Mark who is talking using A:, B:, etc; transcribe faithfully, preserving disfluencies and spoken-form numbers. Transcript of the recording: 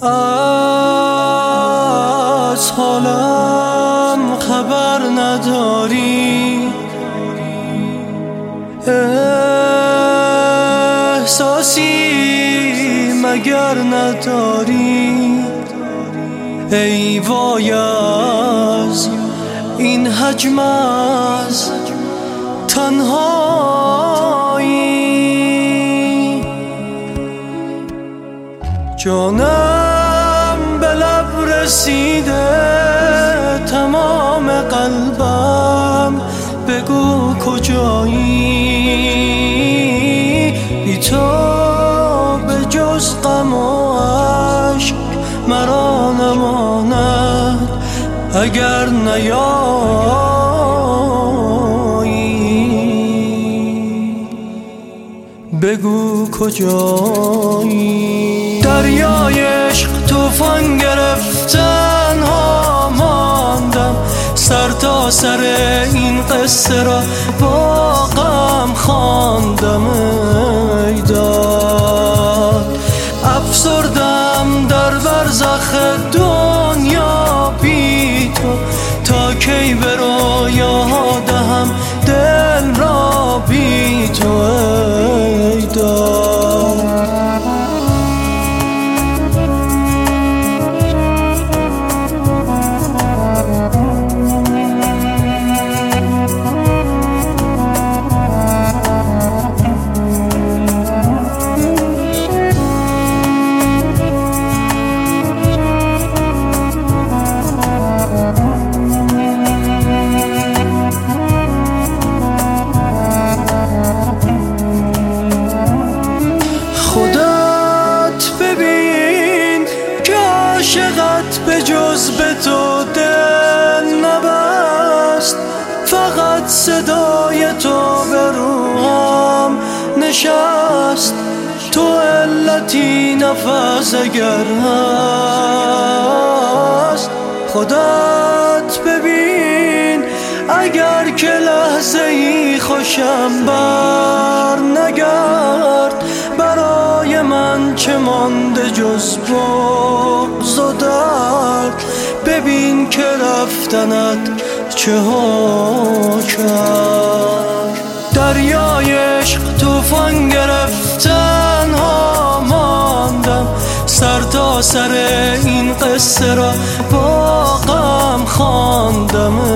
A: از حالم خبر نداری، احساسی مگر نداری؟ ای وای از این حجم از تنهایی، جانم به لب رسیده، تمام قلبم بگو کجایی؟ بی تو به جز غم و عشق مرا نماند اگر نیایی، بگو کجایی؟ دریای عشق طوفان گرفتن ها ماندم، سر تا سر این قصه را با غم خواندم. ای داد افسردم در برزخ دنیا بی تو، تا کی به رویا دهم دل را بی تو؟ ای داد عاشقت به جز به تو دل نبست، فقط صدای تو به روحم نشست. تو علتی نفس اگر هست، خودت ببین اگر که لحظه ای خوشم بر نگرد. برای من چه مانده جز بغض و درد؟ ببین که رفتنت چه ها کرد. دریای عشق طوفان گرفتن ها ماندم، سر تا سر این قصه را با غم خواندم.